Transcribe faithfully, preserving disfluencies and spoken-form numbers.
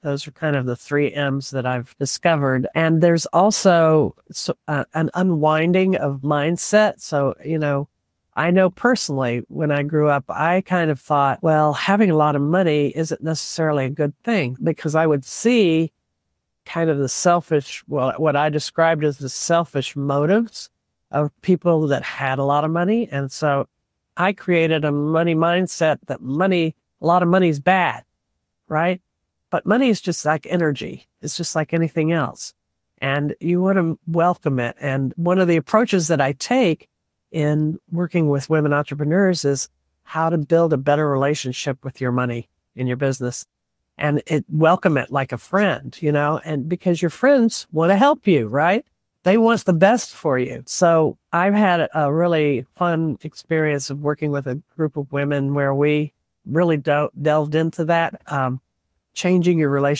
Those are kind of the three M's that I've discovered. And there's also so, uh, an unwinding of mindset. So, you know, I know personally when I grew up, I kind of thought, well, having a lot of money isn't necessarily a good thing because I would see kind of the selfish, well, what I described as the selfish motives of people that had a lot of money. And so I created a money mindset that money, a lot of money is bad, right? But money is just like energy. It's just like anything else. And you want to welcome it. And one of the approaches that I take in working with women entrepreneurs is how to build a better relationship with your money in your business and it welcome it like a friend, you know, and because your friends want to help you, right? They want the best for you. So I've had a really fun experience of working with a group of women where we really del- delved into that, um, changing your relationship